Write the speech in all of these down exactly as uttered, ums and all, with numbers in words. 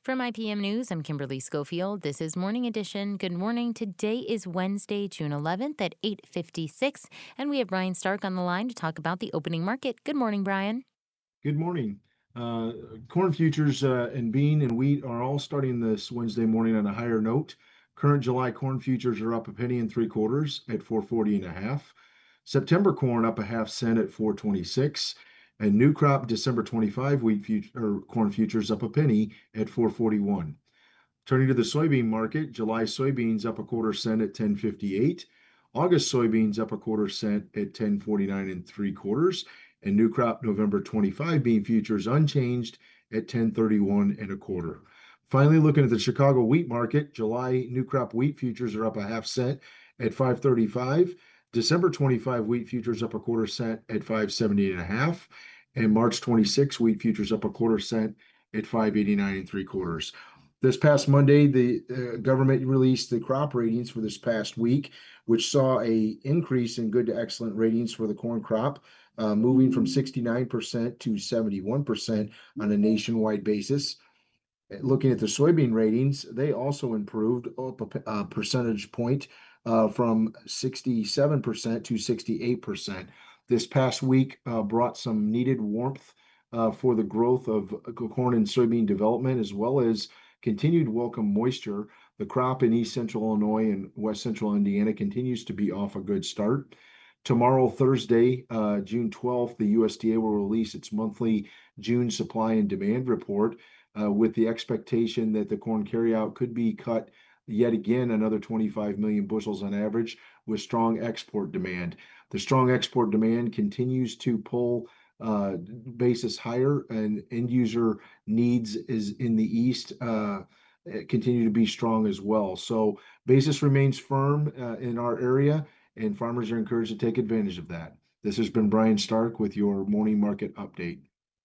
From I P M News, I'm Kimberly Schofield. This is Morning Edition. Good morning. Today is Wednesday, June eleventh at eight fifty-six, and we have Brian Stark on the line to talk about the opening market. Good morning, Brian. Good morning. Uh, corn futures uh, and bean and wheat are all starting this Wednesday morning on a higher note. Current July corn futures are up a penny and three quarters at four forty and a half. September corn up a half cent at four twenty-six, and new crop December twenty-five wheat fut- or corn futures up a penny at four forty-one. Turning to the soybean market, July soybeans up a quarter cent at ten fifty-eight. August soybeans up a quarter cent at ten forty-nine and three quarters. And new crop November twenty-five bean futures unchanged at ten thirty-one and a quarter. Finally, looking at the Chicago wheat market, July new crop wheat futures are up a half cent at five thirty-five. December twenty-five wheat futures up a quarter cent at five seventy and a half. And March twenty-six wheat futures up a quarter cent at five eighty-nine and three quarters. This past Monday, the uh, government released the crop ratings for this past week, which saw a increase in good to excellent ratings for the corn crop, uh, moving from sixty-nine percent to seventy-one percent on a nationwide basis. Looking at the soybean ratings, they also improved up a, a percentage point uh, from sixty-seven percent to sixty-eight percent. This past week uh, brought some needed warmth uh, for the growth of corn and soybean development, as well as continued welcome moisture. The crop in East Central Illinois and West Central Indiana continues to be off a good start. Tomorrow, Thursday, uh, June twelfth, the U S D A will release its monthly June supply and demand report uh, with the expectation that the corn carryout could be cut yet again another twenty-five million bushels on average with strong export demand. The strong export demand continues to pull uh, basis higher, and end user needs is in the east uh, continue to be strong as well. So basis remains firm uh, in our area, and farmers are encouraged to take advantage of that. This has been Brian Stark with your morning market update.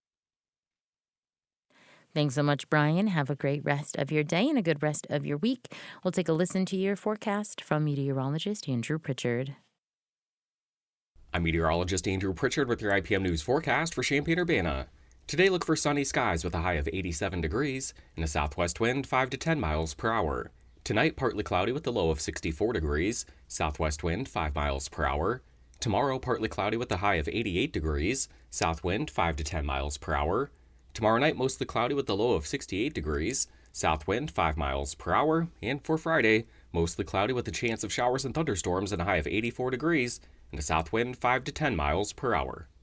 Thanks so much, Brian. Have a great rest of your day and a good rest of your week. We'll take a listen to your forecast from meteorologist Andrew Pritchard. I'm meteorologist Andrew Pritchard with your I P M News forecast for Champaign-Urbana. Today, look for sunny skies with a high of eighty-seven degrees and a southwest wind five to ten miles per hour. Tonight, partly cloudy with a low of sixty-four degrees, southwest wind five miles per hour. Tomorrow, partly cloudy with a high of eighty-eight degrees, south wind five to ten miles per hour. Tomorrow night, mostly cloudy with a low of sixty-eight degrees, south wind five miles per hour. And for Friday, mostly cloudy with a chance of showers and thunderstorms and a high of eighty-four degrees and a south wind five to ten miles per hour.